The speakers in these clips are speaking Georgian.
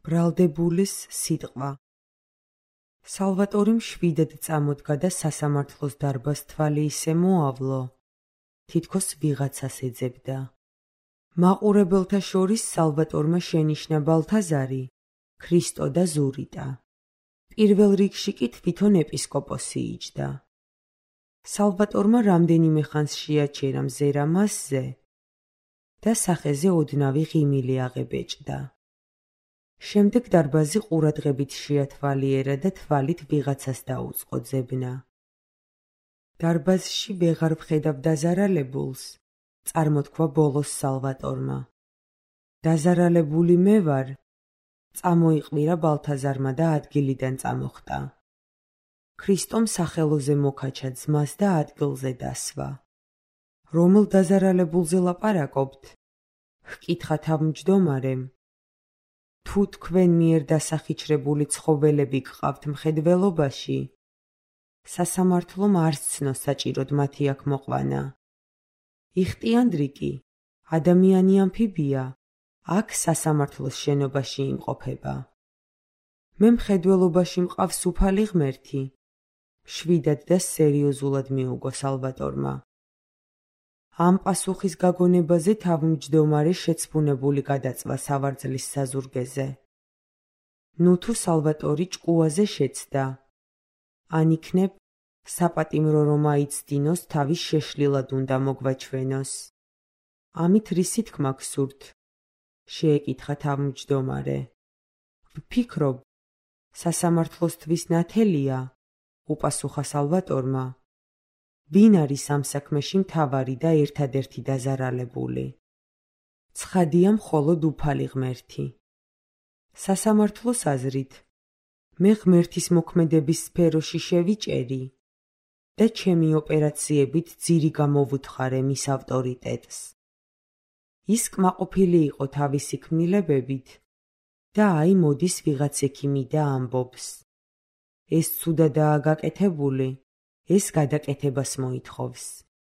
ბრალდებულის სიტყვა. სალვატორიმ შვიდად წამოდგა და სასამართლოს დარბაზ თვალი ისე მოავლო, თითქოს ვიღაცას ეძებდა. მაყურებელთა შორის სალვატორმა შენიშნა ბალთაზარი, ქრისტო და ზურიტა. პირველ რიგში კი თვითონ ეპისკოპოსი იჯდა. სალვატორმა რამდენიმე ხანს შეაჩერა მზერა მასზე და სახეზე ოდნავი ღიმილი აღებეჭდა. შემდეგ დარბაზი ყურადღებით შეათვალიერა და თვალით ვიღაცას დაუწყო ძებნა. დარბაზში ვეღარ ვხედავ დაზარალებულს, წარმოთქვა ბოლოს სალვატორმა. დაზარალებული მე ვარ, წამოიყვირა ბალთაზარმა და ადგილიდან წამოხტა. ქრისტომ სახელოზე მოკაჩა ძმას და ადგილზე დასვა. რომელ დაზარალებულზე ლაპარაკობთ? ჰკითხა თავმჯდომარემ. თუ თქვენ მიერ დასახიჩრებული ცხოველები გყავთ მხედველობაში, სასამართლომ არ სცნო საჭიროდ მათი აქ მოყვანა. იხტიანდრი კი, ადამიანი ამფიბია, აქ სასამართლოს შენობაში იმყოფება. მე მხედველობაში მყავს უფალი ღმერთი, შვიდად და სერიოზულად მიუგო სალვატორმა. ამ პასუხის გაგონებაზე თავმჯდომარე შეცვუნებული გადაწვა სავარძლის საზურგეზე. ნუ თუ სალვატორი ჭკუაზე შეცდა, ან იქნებ საპატიმრო რომ აიცდინოს თავის შეშლილად უნდა მოგვაჩვენოს. ამით რისი თქმა გსურთ? შეეკითხა თავმჯდომარე. ვფიქრობ, სასამართლოსთვის ნათელია, უპასუხა სალვატორმა. ვინ არის ამ საქმეში მთავარი და ერთადერთი დაზარალებული? ცხადია მხოლოდ უფალი ღმერთი. სასამართლოს აზრით, მე ღმერთის მოქმედების სფეროში შევიჭერი და ჩემი ოპერაციებით ძირი გამოვუთხარე მის ავტორიტეტს. ის კმაყოფილი იყო თავისი ქმნილებებით და აი მოდის ვიღაც ექიმი და ამბობს. ეს ცუდადაა გაკეთებული, ეს გადაკეთებას მოითხოვს.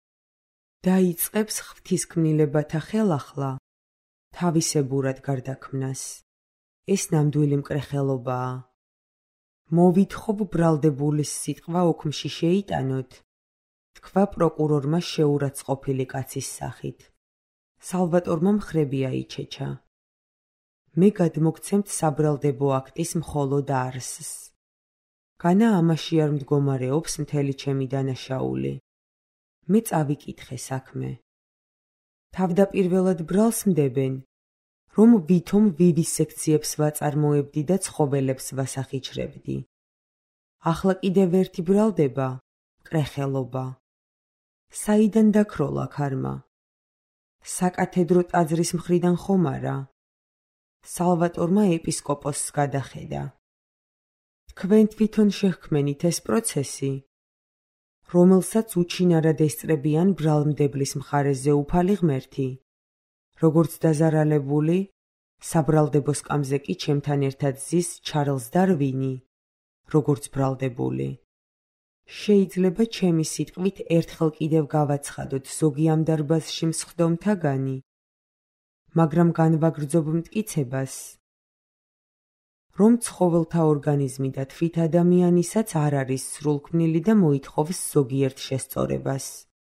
დაიწყებს ღვთისქმნილებათა ხელახლა თავისებურად გარდაქმნას. ეს ნამდვილი მკრეხელობაა. მოვითხოვ ბრალდებულის სიტყვა ოქმში შეიტანოთ, თქვა პროკურორმა შეურაცხყოფილი კაცის სახით. სალვატორმა მხრები აიჩეჩა. მე გადმოგცემთ საბრალდებო აქტის მხოლოდ არსს. განა ამაში არ მდგომარეობს მთელი ჩემი დანაშაული. მე წავიკითხე საქმე. თავდაპირველად ბრალს მდებენ, რომ ვითომ ვივისექციებს ვაწარმოებდი და ცხოველებს ვასახიჩრებდი. ახლა კიდევ ერთი ბრალდება, მკრეხელობა. საიდან დაქროლა ქარმა? საკათედრო ტაძრის მხრიდან ხომ არა? სალვატორმა ეპისკოპოსს გადახედა. თქვენ თვითონ შეჰქმენით ეს პროცესი, რომელსაც უჩინარად ესწრებიან ბრალმდებლის მხარეზე უფალი ღმერთი, როგორც დაზარალებული, საბრალდებო სკამზე კი ჩემთან ერთად ზის ჩარლზ დარვინი, როგორც ბრალდებული. შეიძლება ჩემი სიტყვით ერთხელ კიდევ გავაცხადოთ ზოგი ამ დარბაზში მსხდომთაგანი, მაგრამ განვაგრძობ მტკიცებას, რომ ცხოველთა ორგანიზმი და თვით ადამიანისაც არ არის სრულქმნილი და მოითხოვს ზოგიერთ შესწორებას.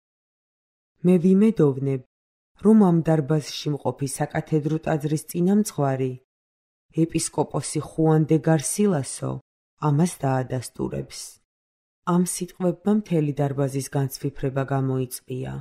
მე ვიმედოვნებ, რომ ამ დარბაზში მყოფი საკათედრო ტაძრის წინამძღვარი, ეპისკოპოსი ხუან დე გარსილასო, ამას დაადასტურებს. ამ სიტყვებმა მთელი დარბაზის განცვიფრება გამოიწვია.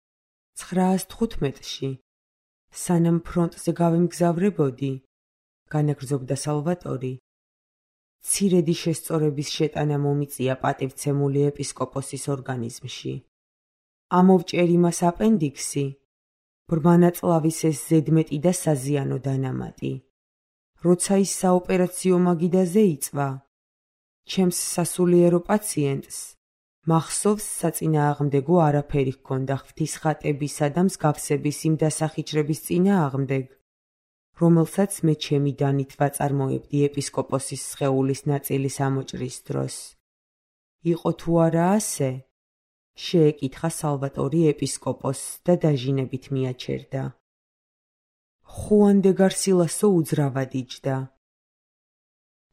915-ში, სანამ ფრონტზე გავემგზავრებოდი, განაგრძობდა სალვატორი, მცირედი შესწორების შეტანა მომიწია პატივცემული ეპისკოპოსის ორგანიზმში. ამოვჭერი მას აპენდიქსი, ბრმანაწლავის ეს ზედმეტი და საზიანო დანამატი. როცა ის საოპერაციო მაგიდაზე იწვა, ჩემს სასულიერო პაციენტს, მახსოვს საწინააღმდეგო არაფერი ჰქონდა ღვთისხატებისა და მსგავსების იმ დასახიჩრების წინააღმდეგ, რომელსაც მე ჩემი დანით ვაწარმოებდი ეპისკოპოსის სხეულის ნაწილის ამოჭრის დროს. იყო თუ არა ასე? შეეკითხა სალვატორი ეპისკოპოსს და დაჟინებით მიაჩერდა. ხუან დე გარსილასო უძრავად იჯდა.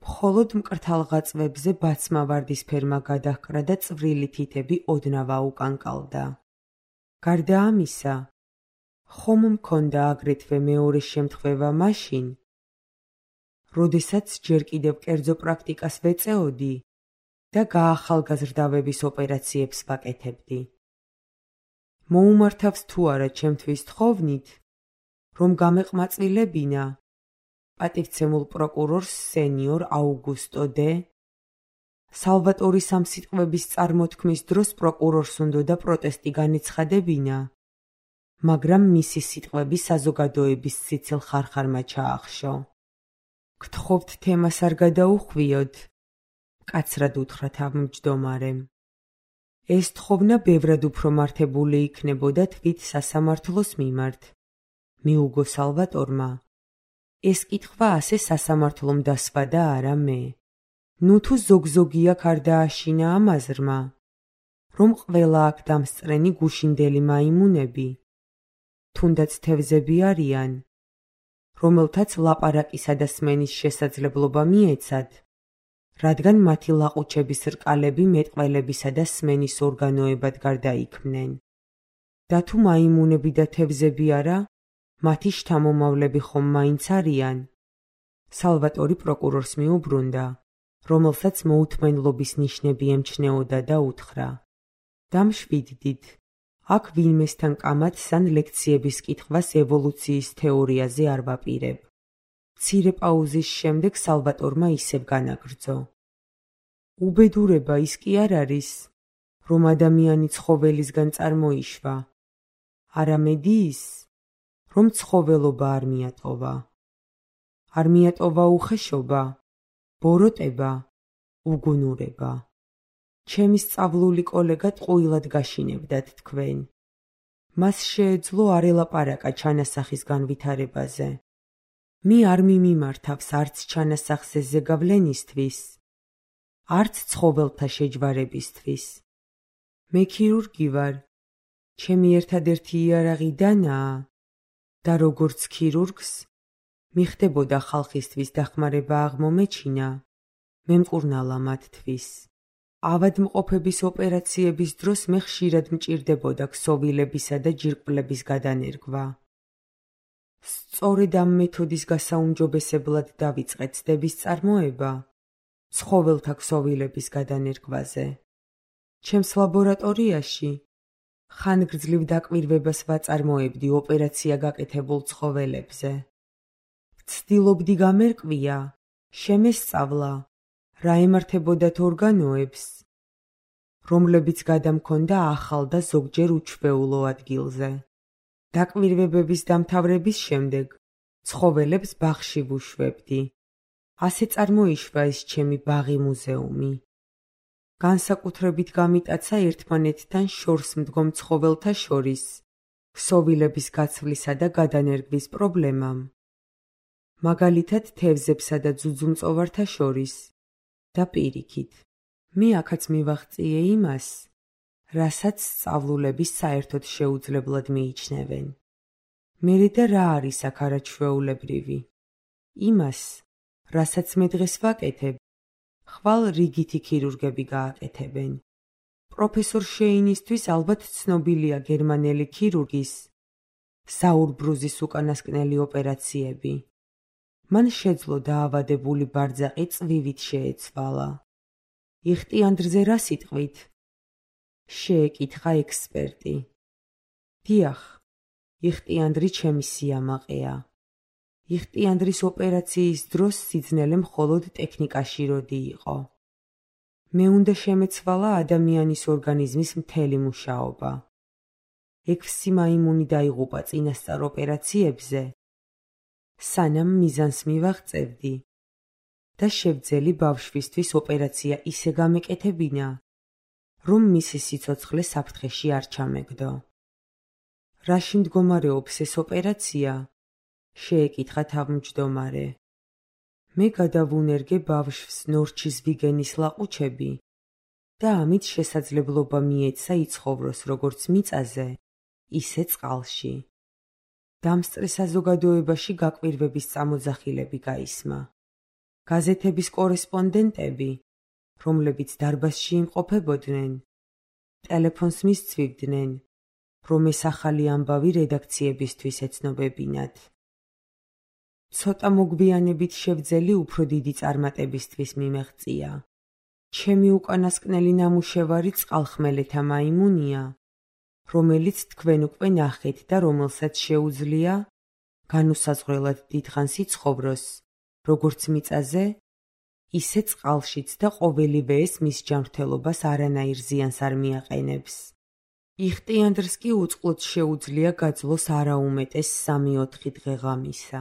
მხოლოდ მკრთალღაწვებზე ბაცმა ვარდისფერმა გადაჰკრა და წვრილი თითები ოდნავ აუკანკალდა. გარდა ამისა, ხომ მქონდა აგრეთვე მეორე შემთხვევა მაშინ, როდესაც ჯერ კიდევ კერძო პრაქტიკას ვეწეოდი და გაახალგაზრდავების ოპერაციებს ვაკეთებდი. მოუმართავს თუ არა ჩემთვის თხოვნით, რომ გამეყმაწვილებინა პატივცემულ პროკურორს სენიორ აუგუსტო დე სალვატორის ამ სიტყვების წარმოთქმის დროს პროკურორს უნდოდა პროტესტი განეცხადებინა, მაგრამ მისი სიტყვები საზოგადოების სიცილ ხარხარმა ჩაახშო. გთხოვთ თემას არ გადაუხვიოთ, მკაცრად უთხრა თავმჯდომარემ. ეს თხოვნა ბევრად უფრო მართებული იქნებოდა თვით სასამართლოს მიმართ. მიუგო სალვატორმა. ეს კითხვა ასე სასამართლომ დასვა და არა მე. ნუ თუ ზოგ-ზოგიაქ არ დააშინა ამ აზრმა, რომ ყველა აქ დამსწრენი გუშინდელი მაიმუნები, თუნდაც თევზები არიან, რომელთაც ლაპარაკისა და სმენის შესაძლებლობა მიეცათ, რადგან მათი ლაყუჩების რკალები მეტყველებისა და სმენის ორგანოებად გარდაიქმნენ. და თუ მაიმუნები და თევზები არა, მათი შთამომავლები ხომ მაინც არიან. სალვატორი პროკურორს მიუბრუნდა, რომელსაც მოუთმენლობის ნიშნები ემჩნეოდა და უთხრა. დამშვიდდით, აქ ვინმესთან კამათს ან ლექციების კითხვას ევოლუციის თეორიაზე არ ვაპირებ. მცირე პაუზის შემდეგ სალვატორმა ისევ განაგრძო. უბედურება ის კი არ არის, რომ ადამიანი ცხოველისგან წარმოიშვა, არამედ ის, რომ ცხოველობა არ მიატოვა. არ მიატოვა უხეშობა, ბოროტება, უგუნურება. ჩემი სწავლული კოლეგა ტყუილად გაშინებდათ თქვენ. მას შეეძლო არ ელაპარაკა ჩანასახის განვითარებაზე. მი არ მიმიმართავს არც ჩანასახზე ზეგავლენისთვის, არც ცხოველთა შეჯვარებისთვის. მე ქირურგი ვარ, ჩემი ერთადერთი იარაღი დანაა და როგორც ქირურგს მიხდებოდა ხალხისთვის დახმარება აღმომეჩინა, მემკურნალა მათთვის. ავადმყოფების ოპერაციების დროს მე ხშირად მჭირდებოდა ქსოვილებისა და ჯირკვლების გადანერგვა. სწორედ ამ მეთოდის გასაუმჯობესებლად დავიწყე ცდების წარმოება ცხოველთა ქსოვილების გადანერგვაზე. ჩემს ლაბორატორიაში ხანგრძლივ დაკვირვებას ვაწარმოებდი ოპერაცია გაკეთებულ ცხოველებზე. ვცდილობდი გამერკვია, შემესწავლა, რა ემართებოდათ ორგანოებს, რომლებიც გადამქონდა ახალ და ზოგჯერ უჩვეულო ადგილზე. დაკვირვებების დამთავრების შემდეგ ცხოველებს ბაღში ვუშვებდი. ასე წარმოიშვა ეს ჩემი ბაღი-მუზეუმი. განსაკუთრებით გამიტაცა ერთმანეთთან შორს მდგომ ცხოველთა შორის ქსოვილების გაცვლისა და გადანერგვის პრობლემამ. მაგალითად თევზებსა და ძუძუმწოვართა შორის და პირიქით. მე აქაც მივაღწიე იმას, რასაც სწავლულების საერთოდ შეუძლებლად მიიჩნევენ. მერე და რა არის აქ არაჩვეულებრივი? იმას, რასაც მე დღეს ვაკეთებ, ხვალ რიგითი ქირურგები გააკეთებენ. პროფესორ შეინისთვის ალბათ ცნობილია გერმანელი ქირურგის საურბრუზის უკანასკნელი ოპერაციები. მან შეძლო დაავადებული ბარძაყი წვივით შეეცვალა. იხტიანდრზე რა სიტყვით? შეეკითხა ექსპერტი. დიახ, იხტიანდრი ჩემი სიამაყეა. იხტიანდრის ოპერაციის დროს სიძნელე მხოლოდ ტექნიკაში როდი იყო. მე უნდა შემეცვალა ადამიანის ორგანიზმის მთელი მუშაობა. 6 მაიმუნი დაიღუპა წინასწარ ოპერაციებზე, სანამ მიზანს მივაღწევდი და შევძელი ბავშვისთვის ოპერაცია ისე გამეკეთებინა, რომ მისი სიცოცხლე საფრთხეში არ ჩამეგდო. რაში მდგომარეობს ეს ოპერაცია? შეეკითხა თავმჯდომარე. მე გადავუნერგე ბავშვს ნორჩის ვიგენის ლაყუჩები და ამით შესაძლებლობა მიეცა იცხოვროს როგორც მიწაზე, ისე წყალში. დამსწრე საზოგადოებაში გაკვირვების წამოძახილები გაისმა. გაზეთების კორესპონდენტები, რომლებიც დარბაზში იმყოფებოდნენ, ტელეფონს მისცვივდნენ, რომ ეს ახალი ამბავი რედაქციებისთვის ეცნობებინათ. ცოტა მოგვიანებით შევძელი უფრო დიდი წარმატებისთვის მიმეღწია. ჩემი უკანასკნელი ნამუშევარი წყალხმელეთა მაიმუნია, რომელიც თქვენ უკვე ნახეთ და რომელსაც შეუძლია განუსაზღვრელად დიდხანს იცხოვროს, როგორც მიწაზე, ისე წყალშიც და ყოველივე ეს მის ჯანმრთელობას არანაირ ზიანს არ მიაყენებს. იხტიანდრს კი უწყლოდ შეუძლია გაძლოს არაუმეტეს 3-4 დღე ღამისა.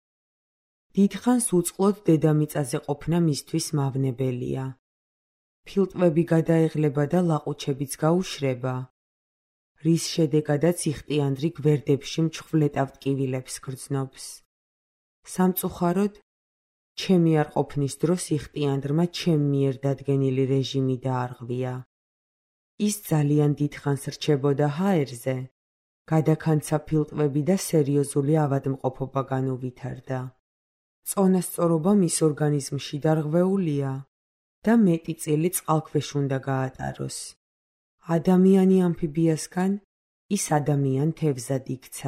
დიდხანს უწყლოდ დედამიწაზე ყოფნა მისთვის მავნებელია. ფილტვები გადაეღლება და ლაყუჩებიც გაუშრება, რის შედეგადაც იხტიანდრი გვერდებში მჩხვლეტავ ტკივილებს გრძნობს. სამწუხაროდ, ჩემი არ ყოფნის დროს იხტიანდრმა ჩემ მიერ დადგენილი რეჟიმი დაარღვია. ის ძალიან დიდხანს რჩებოდა ჰაერზე, გადაქანცა ფილტვები და სერიოზული ავადმყოფობა განუვითარდა. წონასწორობა მის ორგანიზმში დარღვეულია და მეტი წელი წყალქვეშ უნდა გაატაროს. ადამიანი ამფიბიასგან ის ადამიან თევზად იქცა.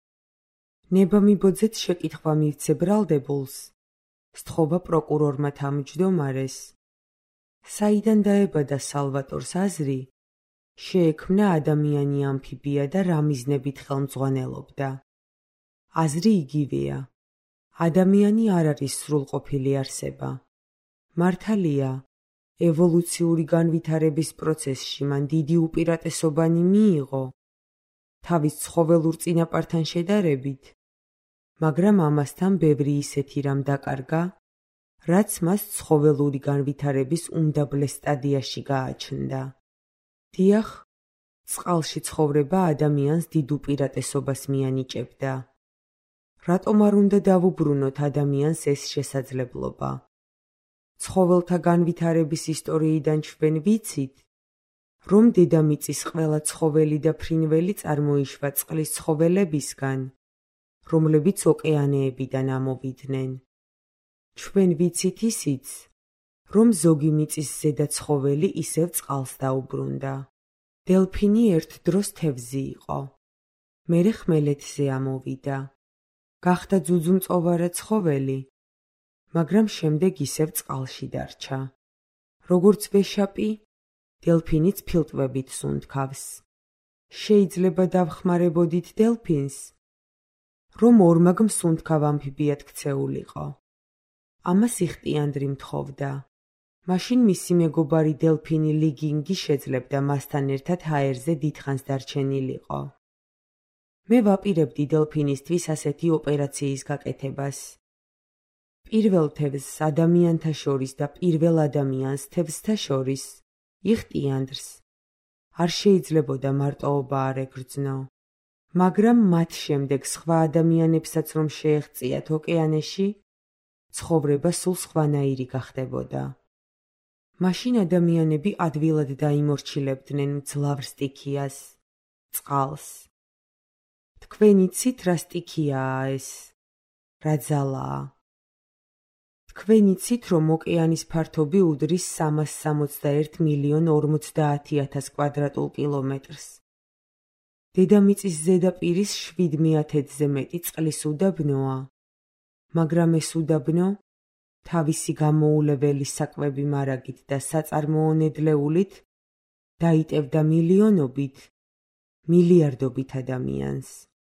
ნება მიბოძეთ შეკითხვა მივცე ბრალდებულს, სთხოვა პროკურორმა თავმჯდომარეს. საიდან დაებადა სალვატორს აზრი, შეექმნა ადამიანი ამფიბია და რა მიზნებით ხელმძღვანელობდა. აზრი იგივეა. ადამიანი არ არის სრულყოფილი არსება. მართალია, ევოლუციური განვითარების პროცესში მან დიდი უპირატესობანი მიიღო, თავის ცხოველურ წინაპართან შედარებით, მაგრამ ამასთან ბევრი ისეთი რამ დაკარგა, რაც მას ცხოველური განვითარების უმდაბლეს სტადიაში გააჩნდა. დიახ, წყალში ცხოვრება ადამიანს დიდ უპირატესობას მიანიჭებდა. რატომ არ უნდა დავუბრუნოთ ადამიანს ეს შესაძლებლობა? ცხოველთა განვითარების ისტორიიდან ჩვენ ვიცით, რომ დედამიწის ყველა ცხოველი და ფრინველი წარმოიშვა წყლის ცხოველებისგან, რომლებიც ოკეანეებიდან ამოვიდნენ. ჩვენ ვიცით ისიც, რომ ზოგი მიწის ზედა ცხოველი ისევ წყალს დაუბრუნდა. დელფინი ერთ დროს თევზი იყო, მერე ხმელეთზე ამოვიდა. გახდა ძუძუმწოვარა ცხოველი, მაგრამ შემდეგ ისევ წყალში დარჩა. როგორც ვეშაპი, დელფინიც ფილტვებით სუნთქავს. შეიძლება დავხმარებოდით დელფინს, რომ ორმაგ მსუნთქავ ამფიბიად ქცეულიყო. ამას იხტიანდრი მთხოვდა. მაშინ მისი მეგობარი დელფინი ლიგინგი შეძლებდა მასთან ერთად ჰაერზე დიდხანს დარჩენილიყო. მე ვაპირებდი დელფინისთვის ასეთი ოპერაციის გაკეთებას. პირველ თევზს ადამიანთა შორის და პირველ ადამიანს თევზთა შორის, იხტიანდრს, არ შეიძლებოდა მარტოობა არ ეგრძნო, მაგრამ მათ შემდეგ სხვა ადამიანებსაც რომ შეეღწიათ ოკეანეში, ცხოვრება სულ სხვანაირი გახდებოდა. მაშინ ადამიანები ადვილად დაიმორჩილებდნენ მძლავრ სტიქიას, წყალს. თქვენ იცით რა სტიქიაა ეს, რა ძალაა? თქვენ იცით, რომ ოკეანის ფართობი უდრის 361,050,000 კვადრატულ კილომეტრს. დედამიწის ზედაპირის 7/10-ზე მეტი წყლის უდაბნოა, მაგრამ ეს უდაბნო თავისი გამოულეველი საკვები მარაგით და საწარმოო ნედლეულით დაიტევდა მილიონობით, მილიარდობით ადამიანს.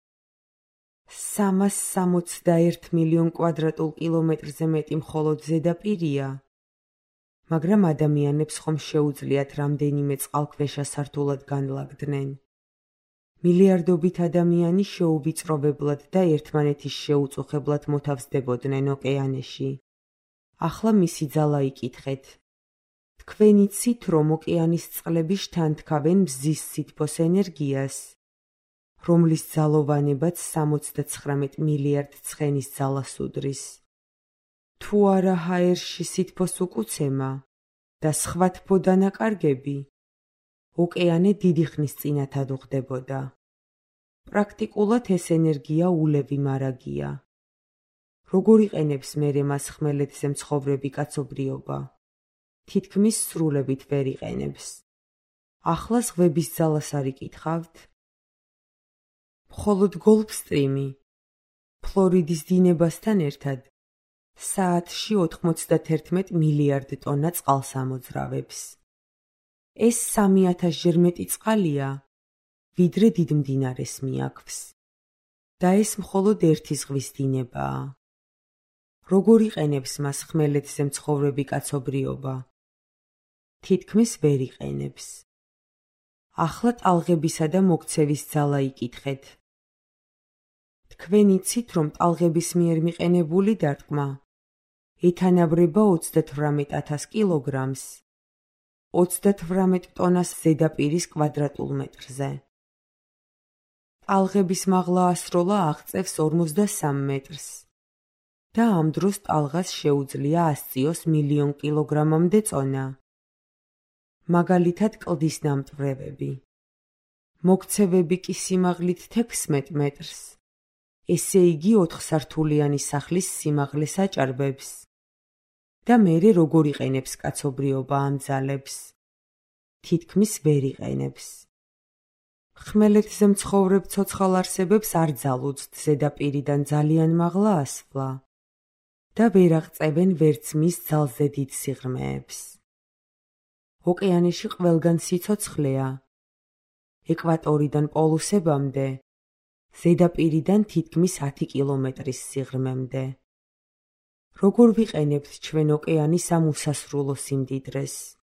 361 მილიონ კვადრატულ კილომეტრზე მეტი მხოლოდ ზედაპირია, მაგრამ ადამიანებს ხომ შეუძლიათ რამდენიმე წყალქვეშა სართულად განლაგდნენ. მილიარდობით ადამიანი შეუვიწროვებლად და ერთმანეთის შეუწუხებლად მოთავსდებოდნენ ოკეანეში. ახლა მისი ძალა იკითხეთ. თქვენ იცით, რომ ოკეანის წყლები შთანთქავენ მზის სითბოს ენერგიას, რომლის ძალოვანებაც 79 მილიარდ ცხენის ძალას უდრის. თუ არა ჰაერში სითბოს უკუცემა და სხვა თბოდანაკარგები, ოკეანე დიდი ხნის წინათ ადუღდებოდა. პრაქტიკულად ეს ენერგია ულევი მარაგია. როგორ იყენებს მერე მას ხმელეთზე მცხოვრები კაცობრიობა? თითქმის სრულებით ვერ იყენებს. ახლა ზღვების ძალას არ იკითხავთ? მხოლოდ გოლფსტრიმი ფლორიდის დინებასთან ერთად საათში 91 მილიარდ ტონა წყალს ამოძრავებს. ეს 3000 ჯერ მეტი წყალია, ვიდრე დიდ მდინარეს მიაქვს. და ეს მხოლოდ ერთი ზღვის დინებაა. როგორ იყენებს მას ხმელეთზე მცხოვრები კაცობრიობა? თითქმის ვერ იყენებს. ახლა ტალღებისა და მოქცევის ძალა იკითხეთ. თქვენ იცით, რომ ტალღების მიერ მიყენებული დარტყმა ეთანაბრება 38,000 კილოგრამს, 38 ტონას ზედაპირის კვადრატულ მეტრზე. ტალღების მაღლა ასროლა აღწევს 53 მეტრს და ამ დროს ტალღას შეუძლია ასწიოს 1,000,000 კილოგრამამდე წონა. მაგალითად კლდის ნამტვრევები. მოქცევები კი სიმაღლით 16 მეტრს. ესე იგი 4 სართულიანი სახლის სიმაღლეს აჭარბებს. და მერე როგორ იყენებს კაცობრიობა ამ ძალებს? თითქმის ვერ იყენებს. ხმელეთზე მცხოვრებ ცოცხალ არსებებს არ ძალუძთ ზედაპირიდან ძალიან მაღლა ასვლა და ვერ აღწევენ ვერც მის ძალზე დიდ სიღრმეებს. ოკეანეში ყველგან სიცოცხლეა. ეკვატორიდან პოლუსებამდე, ზედაპირიდან თითქმის 10 კილომეტრის სიღრმემდე. როგორ ვიყენებთ ჩვენ ოკეანის ამ უსასრულო სიმდიდრეს?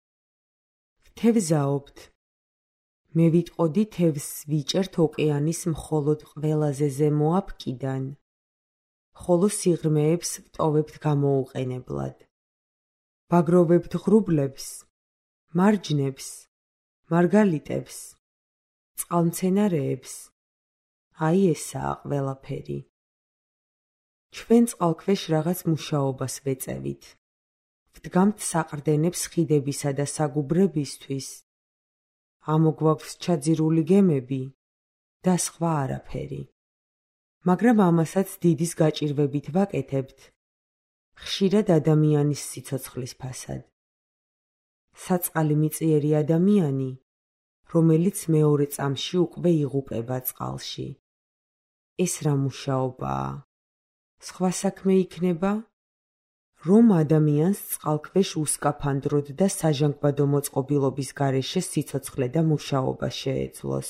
ვთევზაობთ. მე ვიტყოდი თევზს ვიჭერთ ოკეანის მხოლოდ ყველაზე ზემო აპკიდან, ხოლო სიღრმეებს ვტოვებთ გამოუყენებლად. ბაგროვებთ ღრუბლებს, მარჯნებს, მარგალიტებს, წყალმცენარეებს. აი ესაა ყველაფერი. ჩვენ წყალქვეშ რაღაც მუშაობას ვეწევით. ვდგამთ საყრდენებს ხიდებისა და საგუბრებისთვის. ამოგვაქვს ჩაძირული გემები და სხვა არაფერი. მაგრამ ამასაც დიდის გაჭირვებით ვაკეთებთ, ხშირად ადამიანის სიცოცხლის ფასად. საწყალი მიწიერი ადამიანი, რომელიც მეორე წამში უკვე იღუპება წყალში. ეს რა მუშაობაა? სხვა საქმე იქნება? რომ ადამიანს წყალქვეშ უსკაფანდროდ და საჟანგბადო მოწყობილობის გარეშე სიცოცხლე და მუშაობა შეეძლოს.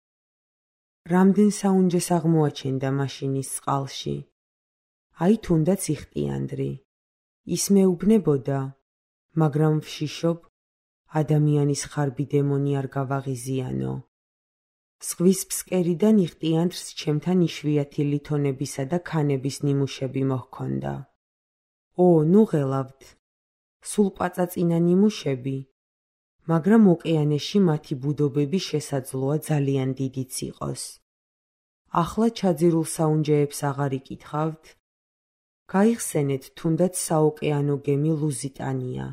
რამდენ საუნჯეს აღმოაჩენდა მაშინის წყალში? აი თუნდაც იხტიანდრი. ის მეუბნებოდა, მაგრამ ვშიშობ, ადამიანის ხარბი დემონი არ გავაღიზიანო. ზღვის ფსკერიდან იხტიანდრს ჩემთან იშვიათი ლითონებისა და ქანების ნიმუშები მოჰქონდა. ნუ ღელავთ, სულ პაწაწინა ნიმუშები, მაგრამ ოკეანეში მათი ბუდობები შესაძლოა ძალიან დიდიც იყოს. ახლა ჩაძირულ საუნჯეებს აღარ იკითხავთ? გაიხსენეთ თუნდაც საოკეანო გემი ლუზიტანია.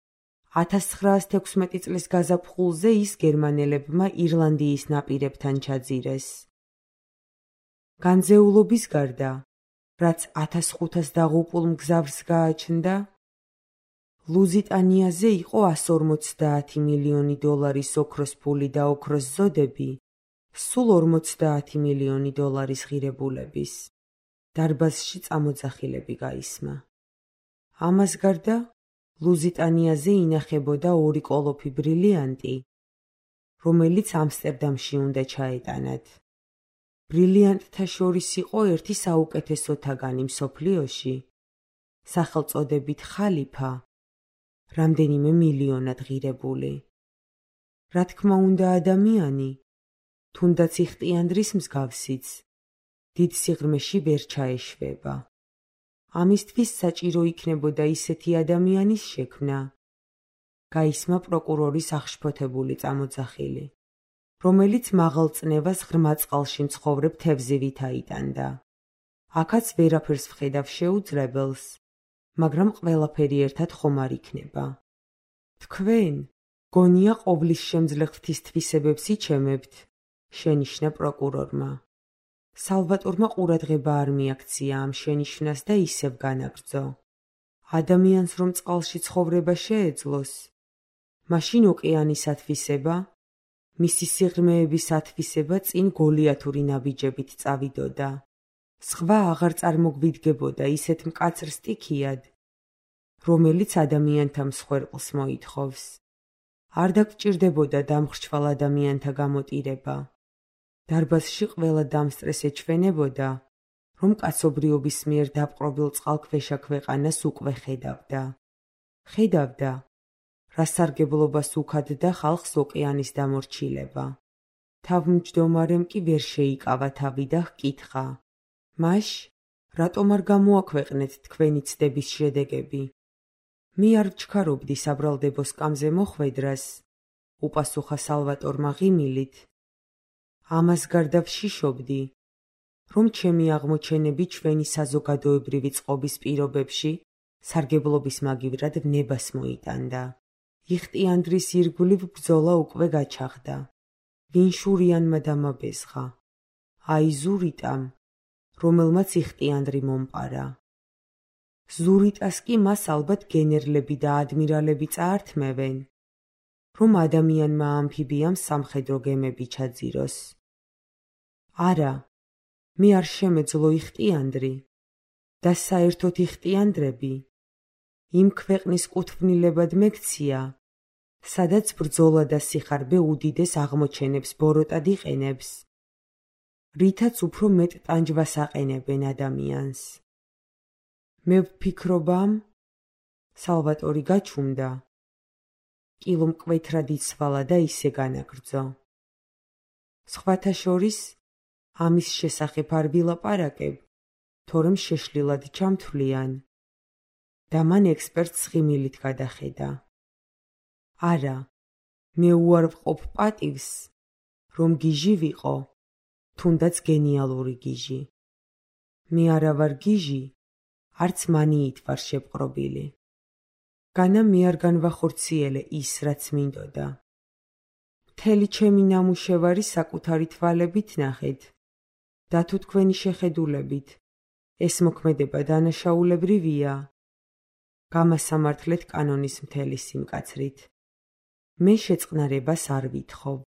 1916 წლის გაზაფხულზე ის გერმანელებმა ირლანდიის ნაპირებთან ჩაძირეს. განძეულობის გარდა, რაც 1500 დაღუპულ მგზავრს გააჩნდა, ლუზიტანიაზე იყო 150 მილიონი დოლარის ოქროს ფული და ოქროს ზოდები, სულ 50 მილიონი დოლარის ღირებულების. დარბაზში წამოძახილები გაისმა. ამას გარდა, ლუზიტანიაზე ინახებოდა 2 კოლოფი ბრილიანტი, რომელიც ამსტერდამში უნდა ჩაეტანათ. ბრილიანტთა შორის იყო ერთი საუკეთესოთაგანი მსოფლიოში, სახელწოდებით ხალიფა, რამდენიმე მილიონად ღირებული. რა თქმა უნდა ადამიანი, თუნდაც იხტიანდრის მსგავსიც, დიდ სიღრმეში ვერ ჩაეშვება. ამისთვის საჭირო იქნებოდა ისეთი ადამიანის შექმნა, გაისმა პროკურორის აღშფოთებული წამოძახილი, რომელიც მაღალ წნევას ღრმა წყალში მცხოვრებ თევზივით აიტანდა. აქაც ვერაფერს ვხედავ შეუძლებელს, მაგრამ ყველაფერი ერთად ხომ არ იქნება. თქვენ, გონია ყოვლის შემძლე ღვთის თვისებებს იჩემებთ, შენიშნა პროკურორმა. სალვატორმა ყურადღება არ მიაქცია ამ შენიშვნას და ისევ განაგრძო. ადამიანს რომ წყალში ცხოვრება შეეძლოს, მაშინ ოკეანის ათვისება, მისი სიღრმეების ათვისება წინ გოლიათური ნაბიჯებით წავიდოდა. სხვა აღარ წარმოგვიდგებოდა ისეთ მკაცრ სტიქიად, რომელიც ადამიანთა მსხვერპლს მოითხოვს. არ დაგჭირდებოდა დამხრჩვალ ადამიანთა გამოტირება. დარბაზში ყველა დამსწრეს ეჩვენებოდა, რომ კაცობრიობის მიერ დაპყრობილ წყალქვეშა ქვეყანას უკვე ხედავდა. ხედავდა, რა სარგებლობას უქადდა ხალხს ოკეანის დამორჩილება. თავმჯდომარემ კი ვერ შეიკავა თავი და ჰკითხა: მაშ, რატომ არ გამოაქვეყნეთ თქვენი ცდების შედეგები? მე არ ვჩქარობდი საბრალდებო სკამზე მოხვედრას, უპასუხა სალვატორმა ღიმილით. ამას გარდა ვშიშობდი, რომ ჩემი აღმოჩენები ჩვენი საზოგადოებრივი წყობის პირობებში სარგებლობის მაგივრად ვნებას მოიტანდა. იხტიანდრის ირგვლივ ბრძოლა უკვე გაჩაღდა. ვინ შურიანმა დამაბეზღა? აი ზურიტამ, რომელმაც იხტიანდრი მომყარა. ზურიტას კი მას ალბათ გენერლები და ადმირალები წაართმევენ, რომ ადამიანმა ამფიბიამ სამხედრო გემები ჩაძიროს. არა, მე არ შემეძლო იხტიანდრი და საერთოდ იხტიანდრები იმ ქვეყნის კუთვნილებად მეკცია, სადაც ბრძოლა და სიხარბე უდიდეს აღმოჩენებს ბოროტად იყენებს, რითაც უფრო მეტ ტანჯვას აყენებენ ადამიანს. მე ვფიქრობ ამ, სალვატორი გაჩუმდა, კილო მკვეთრად იცვალა და ისე განაგრძო. სხვათა შორის, ამის შესახებ არ ვილაპარაკებ, თორემ შეშლილად ჩამთვლიან და მან ექსპერტს ღიმილით გადახედა. არა, მე უარყოფ პატივს, რომ გიჟი ვიყო, თუნდაც გენიალური გიჟი. მე არა ვარ გიჟი, არც მანიით ვარ შეპყრობილი. განა მე არ განვახორციელე ის, რაც მინდოდა. მთელი ჩემი ნამუშევარი საკუთარი თვალებით ნახეთ და თუ თქვენი შეხედულებით ეს მოქმედება დანაშაულებრივია, გამასამართლეთ კანონის მთელი სიმკაცრით. მე შეწყნარებას არ ვითხოვ.